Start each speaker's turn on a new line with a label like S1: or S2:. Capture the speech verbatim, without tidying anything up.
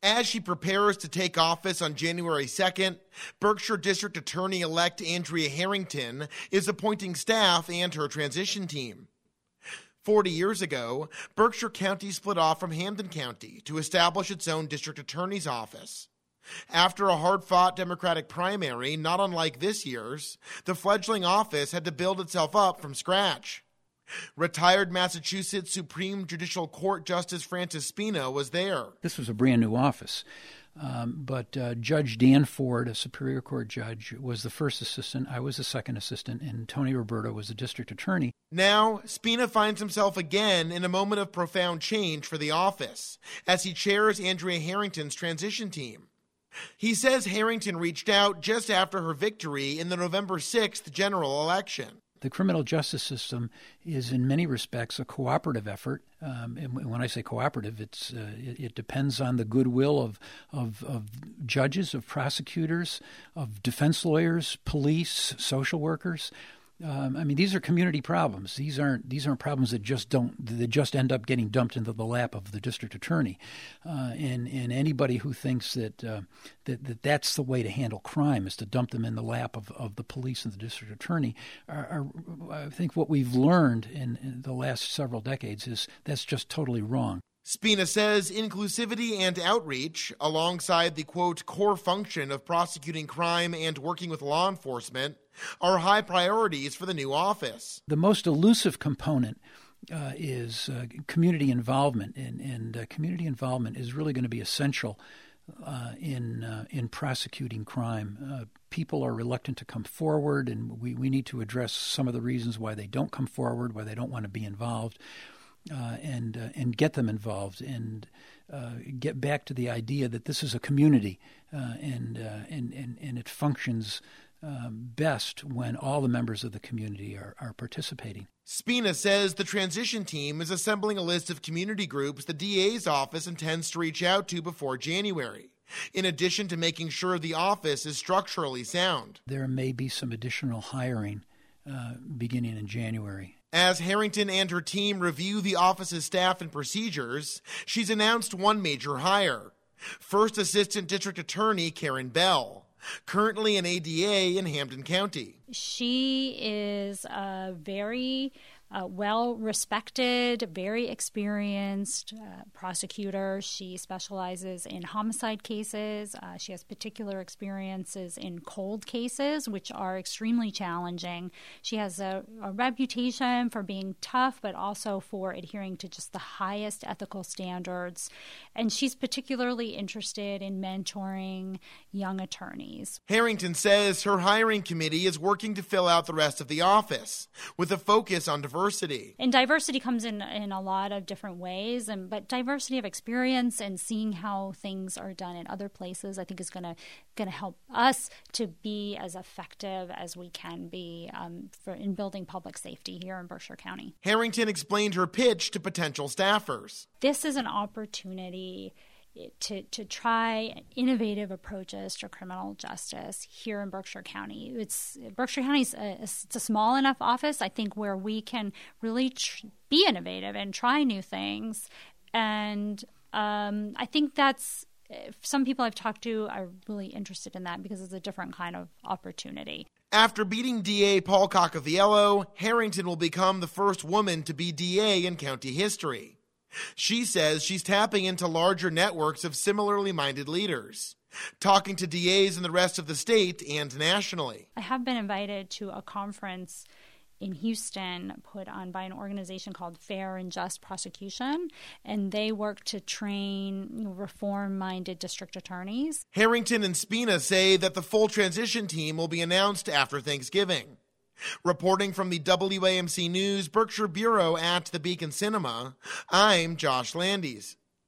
S1: As she prepares to take office on January second, Berkshire District Attorney-elect Andrea Harrington is appointing staff and her transition team. Forty years ago, Berkshire County split off from Hampden County to establish its own district attorney's office. After a hard-fought Democratic primary, not unlike this year's, the fledgling office had to build itself up from scratch. Retired Massachusetts Supreme Judicial Court Justice Francis Spina was there.
S2: This was a brand new office, um, but uh, Judge Dan Ford, a Superior Court judge, was the first assistant. I was the second assistant, and Tony Roberto was the district attorney.
S1: Now, Spina finds himself again in a moment of profound change for the office as he chairs Andrea Harrington's transition team. He says Harrington reached out just after her victory in the November sixth general election.
S2: The criminal justice system is in many respects a cooperative effort. Um, and when I say cooperative, it's uh, it, it depends on the goodwill of, of, of judges, of prosecutors, of defense lawyers, police, social workers. Um, I mean, these are community problems. These aren't these aren't problems that just don't that just end up getting dumped into the lap of the district attorney. Uh, and and anybody who thinks that, uh, that that that's the way to handle crime is to dump them in the lap of, of the police and the district attorney, are, are, I think what we've learned in, in the last several decades is that's just totally wrong.
S1: Spina says inclusivity and outreach, alongside the, quote, core function of prosecuting crime and working with law enforcement, are high priorities for the new office.
S2: The most elusive component uh, is uh, community involvement, and, and uh, community involvement is really going to be essential uh, in uh, in prosecuting crime. Uh, people are reluctant to come forward, and we, we need to address some of the reasons why they don't come forward, why they don't want to be involved. Uh, and uh, and get them involved, and uh, get back to the idea that this is a community, uh, and, uh, and and and it functions um, best when all the members of the community are, are participating.
S1: Spina says the transition team is assembling a list of community groups the D A's office intends to reach out to before January, in addition to making sure the office is structurally sound.
S2: There may be some additional hiring uh, beginning in January.
S1: As Harrington and her team review the office's staff and procedures, she's announced one major hire. First Assistant District Attorney Karen Bell, currently an A D A in Hampden County.
S3: She is a very uh, well-respected, very experienced uh, prosecutor. She specializes in homicide cases. Uh, she has particular experiences in cold cases, which are extremely challenging. She has a, a reputation for being tough, but also for adhering to just the highest ethical standards. And she's particularly interested in mentoring young attorneys.
S1: Harrington says her hiring committee is working to fill out the rest of the office with a focus on diversity.
S3: And diversity comes in in a lot of different ways, and but diversity of experience and seeing how things are done in other places, I think, is going to going to help us to be as effective as we can be um, for in building public safety here in Berkshire County.
S1: Harrington explained her pitch to potential staffers.
S3: This is an opportunity to to try innovative approaches to criminal justice here in Berkshire County. It's Berkshire County is a, it's a small enough office, I think, where we can really tr- be innovative and try new things. And um, I think that's some people I've talked to are really interested in that because it's a different kind of opportunity.
S1: After beating D A Paul Caccaviello, Harrington will become the first woman to be D A in county history. She says she's tapping into larger networks of similarly minded leaders, talking to D As in the rest of the state and nationally.
S3: I have been invited to a conference in Houston put on by an organization called Fair and Just Prosecution, and they work to train you know, reform-minded district attorneys.
S1: Harrington and Spina say that the full transition team will be announced after Thanksgiving. Reporting from the W A M C News Berkshire Bureau at the Beacon Cinema, I'm Josh Landis.